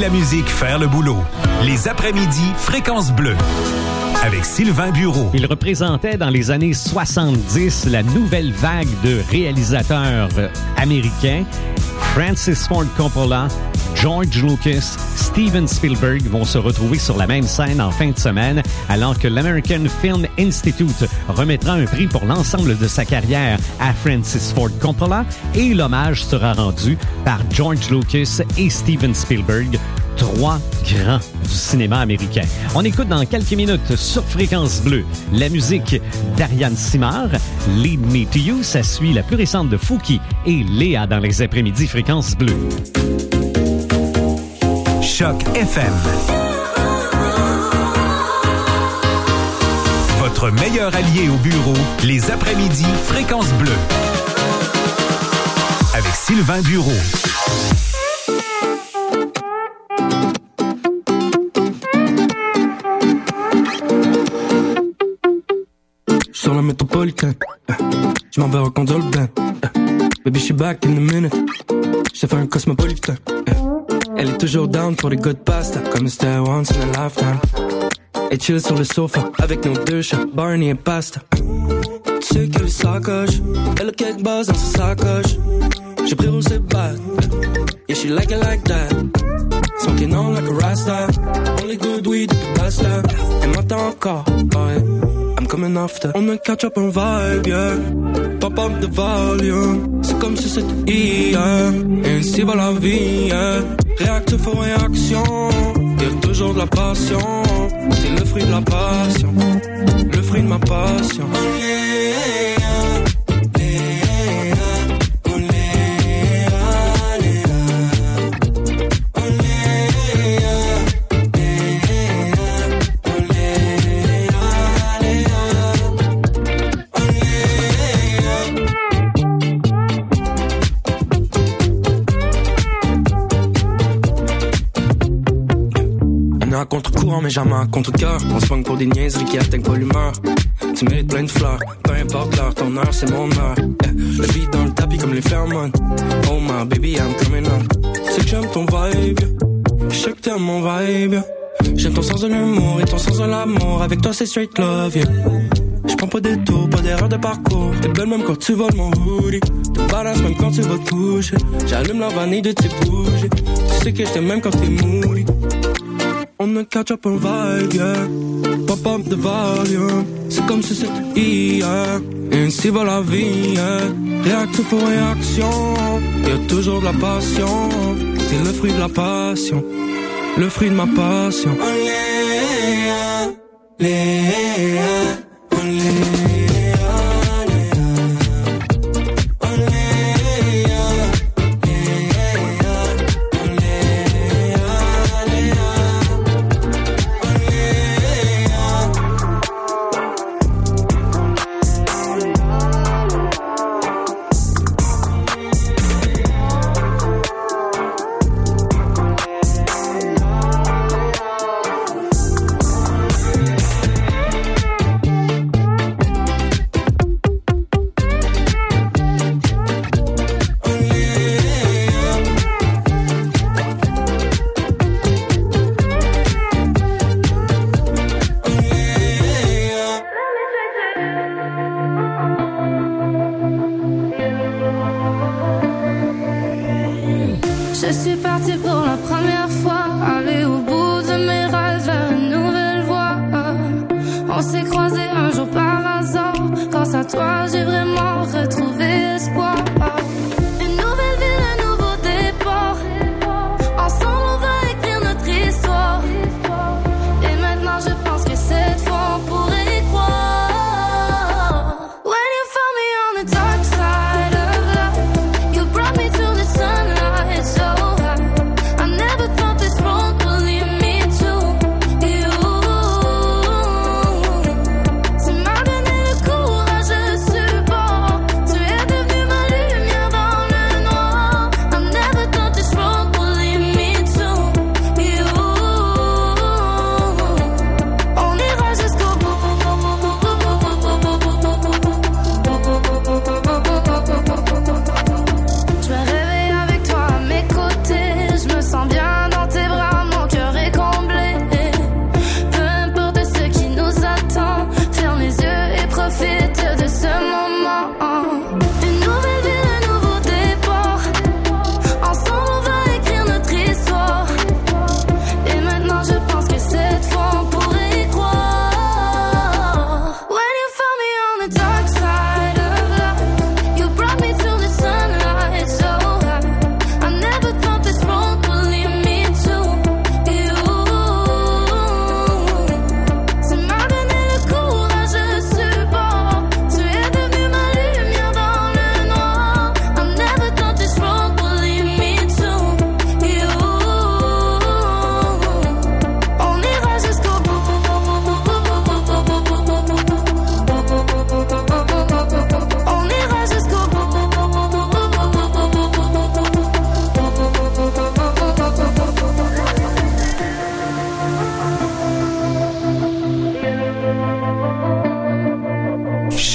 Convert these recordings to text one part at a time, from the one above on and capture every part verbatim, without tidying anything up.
la musique faire le boulot. Les après-midi Fréquence Bleue. Avec Sylvain Bureau. Il représentait dans les années soixante-dix la nouvelle vague de réalisateurs américains. Francis Ford Coppola, George Lucas, Steven Spielberg vont se retrouver sur la même scène en fin de semaine, alors que l'American Film Institute remettra un prix pour l'ensemble de sa carrière à Francis Ford Coppola et l'hommage sera rendu par George Lucas et Steven Spielberg, trois grands du cinéma américain. On écoute dans quelques minutes sur Fréquence Bleue la musique d'Ariane Simard, Lead Me to You. Ça suit la plus récente de Fouki et Léa dans les après-midi Fréquence Bleue. Choc F M. Votre meilleur allié au bureau, les après-midi Fréquence Bleue. Avec Sylvain Bureau. Sur la métropolitaine, je m'en vais reconduire le blanc. Baby, she back in a minute. J'ai fait un cosmopolitain. Elle est toujours down pour les good pasta, comme c'était once in a lifetime. Et chill sur le sofa avec nos deux chats, Barney et Pasta. Tu sais qu'elle est sacoche, elle a quelques buzz dans sa sacoche. J'ai pris rose et bad, yeah she like it like that. Smoking on like a rasta, only good weed depuis pasta. Elle m'entend encore, oh yeah. I'm coming after. On a catch up un vibe, yeah. Pop up the volume. C'est comme si c'était hier. Et ainsi va la vie, yeah. Réactif aux réactions. Y'a toujours de la passion. C'est le fruit de la passion. Le fruit de ma passion. À contre-courant mais jamais à contre-cœur. On se pogne pour des niaiseries qui atteignent pas l'humeur. Tu mérites plein de fleurs, peu importe l'heure, ton heure c'est mon heure. Yeah. Le beat dans le tapis comme les phéromones. Oh my baby I'm coming on. Tu sais que j'aime ton vibe, je sais que t'aimes mon vibe. J'aime ton sens de l'humour et ton sens de l'amour. Avec toi c'est straight love, yeah. J'prends pas des tours, pas d'erreur de parcours. T'es belle même quand tu voles mon hoodie. T'es badass même quand tu vas te coucher. J'allume la vanille de tes bougies. Tu sais que j't'aime même quand t'es moody. On a catch up un vibe, yeah. Pop up the volume. C'est comme si c'était hier. Et ainsi va la vie, yeah. Réactif pour réaction. Y'a toujours de la passion. C'est le fruit de la passion. Le fruit de ma passion. Oh Léa, Léa, oh Léa.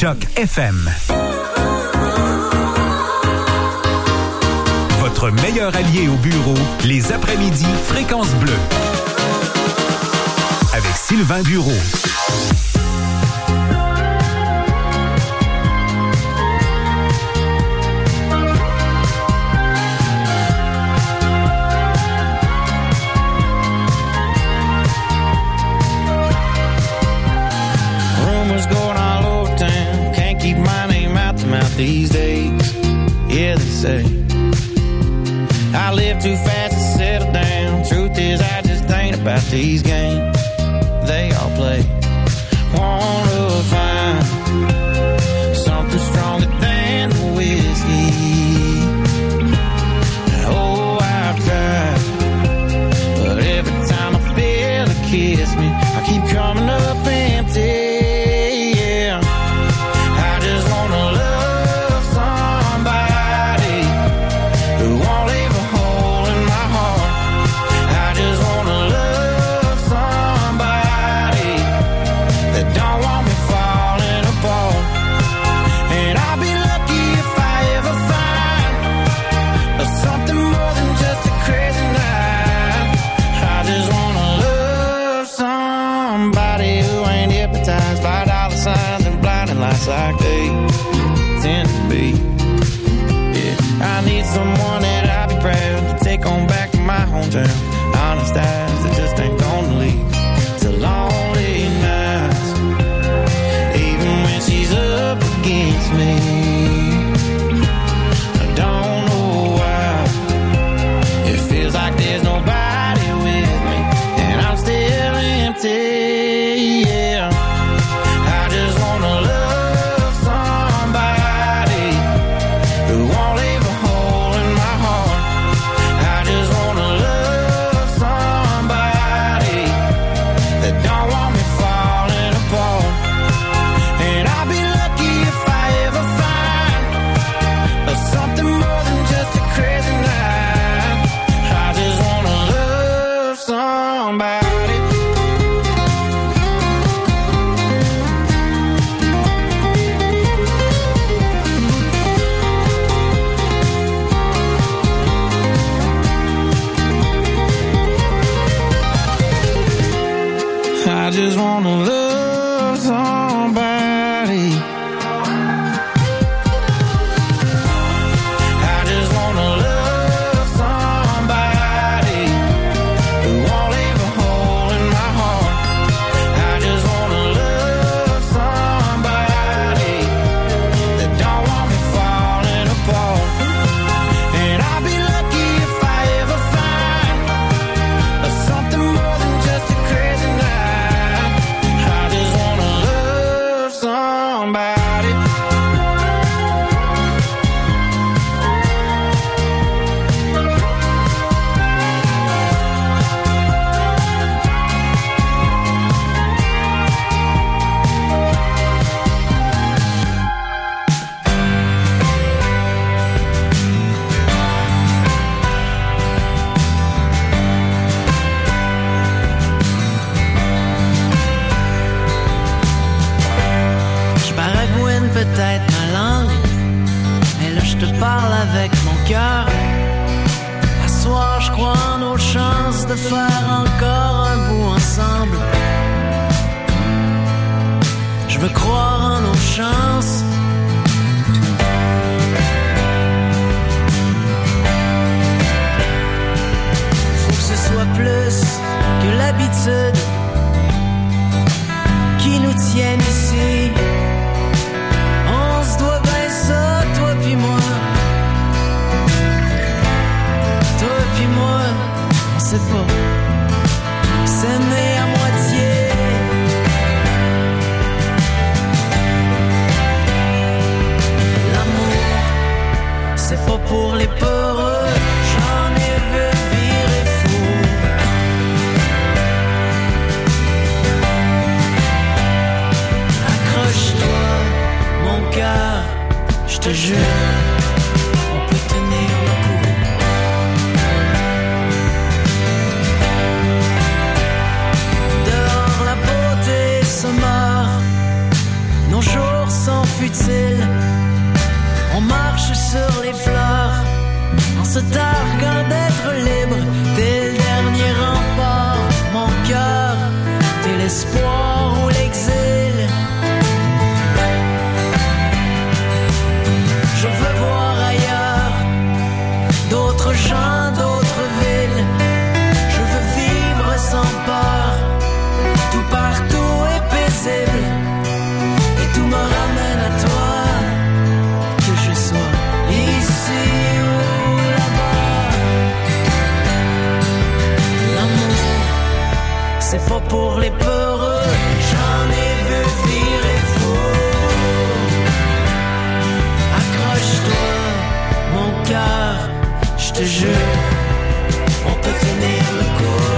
Choc F M. Votre meilleur allié au bureau, les après-midi Fréquence Bleue. Avec Sylvain Bureau. Rumors going all over town. Can't keep my name out the mouth these days. Yeah, they say I live too fast to settle down. Truth is, I just ain't about these games they all play. Wanna find something stronger than the whiskey. Oh, I've tried, but every time I feel it kiss me, I keep coming up empty. Yeah, I just wanna love somebody who won't leave a hole in my heart. I just wanna love somebody that don't want me falling apart. And I'll be lucky if I ever find something more than just a crazy night. I just wanna love somebody who ain't hypnotized by dollar signs and blinding lights like they tend to be. Yeah, I need someone that I'll be proud to take on back to my hometown. Honest eyes that just ain't gonna lead to lonely nights, even when she's up against me. I don't know why it feels like there's nobody with me, and I'm still empty. Yeah, I just wanna love somebody who won't leave a hole in my heart. I just wanna love somebody that don't want me falling apart. And I'll be lucky if I ever find something more than just a crazy night. I just wanna love somebody. I just wanna love somebody. I just wanna love somebody who won't leave a hole in my heart. I just wanna love somebody that don't want me falling apart. And I'll be lucky if I ever find something more than just a crazy night. I just wanna love somebody. Je baragouine peut-être ma langue, mais là je te parle avec mon cœur. À soir, je crois en nos chances de faire encore un bout ensemble. Je veux croire en nos chances. Faut que ce soit plus que l'habitude qui nous tienne ici. On se doit bien ça, toi pis moi. Toi pis moi, on sait pas s'aimer à moitié. L'amour, c'est pas pour les peureux. J'en ai vu virer fou. Accroche-toi, mon cœur, je te jure, on peut tenir le coup. Dehors la beauté se meurt, nos jours sont futile. On marche sur les fleurs en se targuant d'être libre. T'es le dernier rempart, mon cœur. T'es l'espoir ou l'exil. Je veux voir ailleurs d'autres gens, d'autres villes. Je veux vivre sans peur. Tout partout est paisible. Et tout me ramène à toi. Que je sois ici ou là-bas. L'amour, c'est pas pour les peureux. J'en ai vu virer fou. Accroche-toi, mon cœur, je te jure, on peut tenir le coup.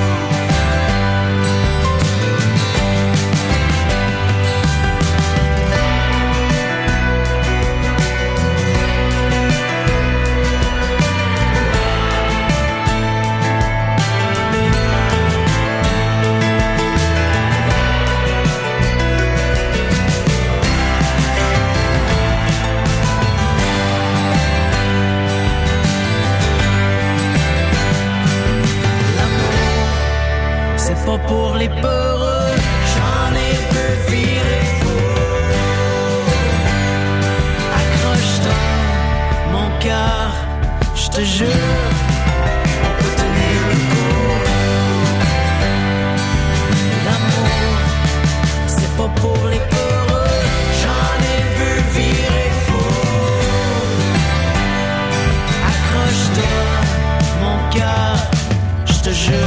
Pas pour les peureux, j'en ai vu virer fou. Accroche-toi, mon cœur, je te jure, on peut tenir le coup. L'amour, c'est pas pour les peureux, j'en ai vu virer fou. Accroche-toi, mon cœur, je te jure.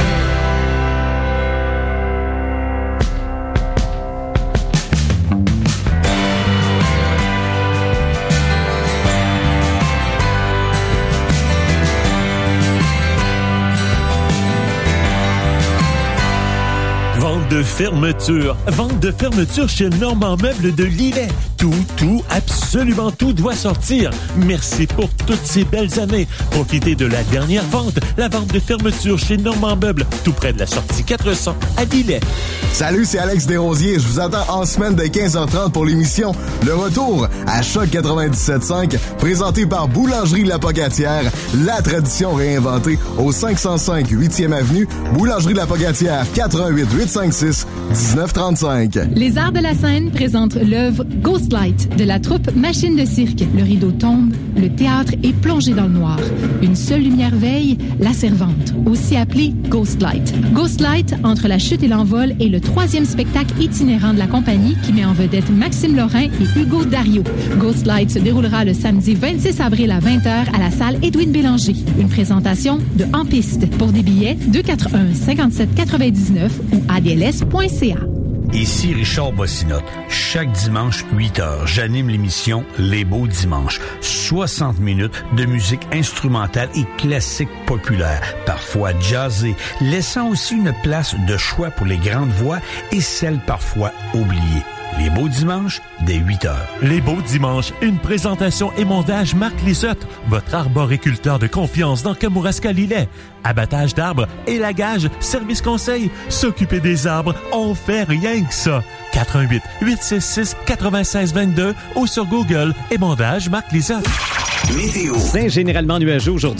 Vente de fermeture. Vente de fermeture chez Normand Meubles de Lillet. Tout, tout, absolument tout doit sortir. Merci pour toutes ces belles années. Profitez de la dernière vente, la vente de fermeture chez Normand Meubles, tout près de la sortie quatre cents à Lillet. Salut, c'est Alex Desrosiers. Je vous attends en semaine de quinze heures trente pour l'émission Le Retour à Choc quatre-vingt-dix-sept cinq, présenté par Boulangerie La Pocatière, la tradition réinventée au cinq cent cinq huitième avenue, Boulangerie La Pocatière, quatre un huit, huit cinq six, dix-neuf trente-cinq. Les Arts de la scène présentent l'œuvre Ghostlight de la troupe Machine de cirque. Le rideau tombe, le théâtre est plongé dans le noir. Une seule lumière veille, la servante, aussi appelée Ghostlight. Ghostlight, entre la chute et l'envol, est le troisième spectacle itinérant de la compagnie qui met en vedette Maxime Lorrain et Hugo Dario. Ghostlight se déroulera le samedi vingt-six avril à vingt heures à la salle Édouine Bélanger. Une présentation de En Piste. Pour des billets, deux cent quatre-vingt-un cinquante-sept quatre-vingt-dix-neuf ou a d l s point c a. Ici Richard Bossinotte. Chaque dimanche, huit heures, j'anime l'émission Les Beaux Dimanches. soixante minutes de musique instrumentale et classique populaire, parfois jazzée, laissant aussi une place de choix pour les grandes voix et celles parfois oubliées. Les Beaux Dimanches, dès huit heures. Les Beaux Dimanches, une présentation et montage Marc Lissotte, votre arboriculteur de confiance dans Kamouraska-Lillet. Abattage d'arbres, élagage, service conseil, s'occuper des arbres, on fait rien que ça. quatre un huit, huit six six, neuf six deux deux ou sur Google, émondage Marc Lissotte. Météo. C'est généralement nuageux aujourd'hui.